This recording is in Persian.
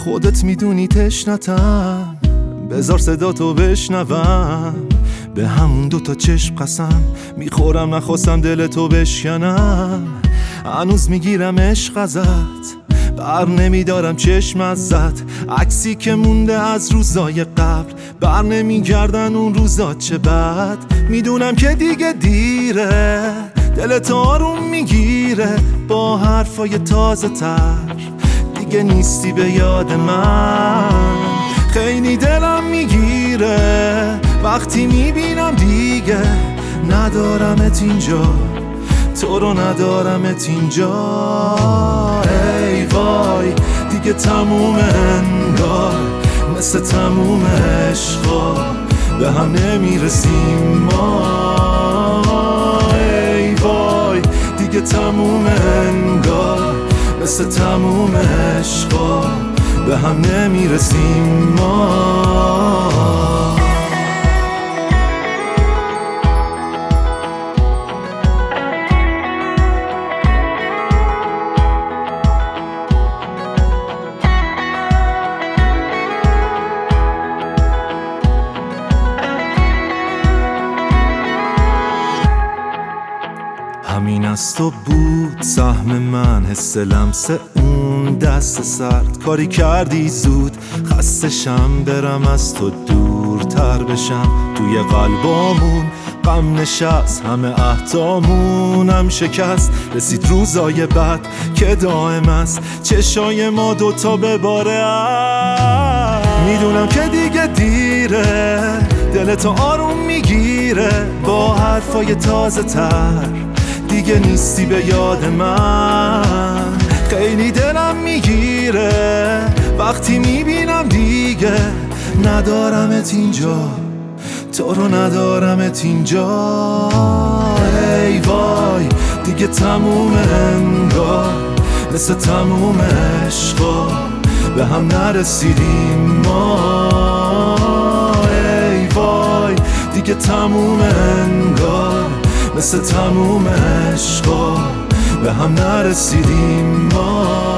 خودت میدونی تشنتم، بذار صدا تو بشنوم. به همون دوتا چشم قسم میخورم، نخواستم دل تو بشکنم. هنوز میگیرم عشق ازت، بر نمیدارم چشم ازت. عکسی که مونده از روزای قبل، بر نمیگردن اون روزا چه بد. میدونم که دیگه دیره، دلت آروم میگیره با حرفای تازه تر. دیگه نیستی به یاد من، خیلی دلم میگیره وقتی میبینم دیگه ندارمت اینجا، تو رو ندارمت اینجا. ای وای دیگه تموم انگار، مثل تموم عشقا به هم نمیرسیم ما. ای وای دیگه تموم انگار، مثل تموم عشقا به هم نمیرسیم ما. همین از تو بود سهم من، حس لمس اون دست سرد. کاری کردی زود خستشم، برم از تو دورتر بشم. توی قلبامون غم نشست، همه عهدامونم شکست. رسید روزای بد که دائم است، چشای ما دوتا بباره. میدونم که دیگه دیره، دلتو آروم میگیره با حرفای تازه تر. دیگه نیستی به یاد من، خیلی دلم میگیره وقتی میبینم دیگه ندارمت اینجا، تو رو ندارمت اینجا. ای وای دیگه تموم انگار، مثل تموم عشقا به هم نرسیدیم ما. ای وای دیگه تموم انگار، مثل تموم عشقا به هم نرسیدیم ما.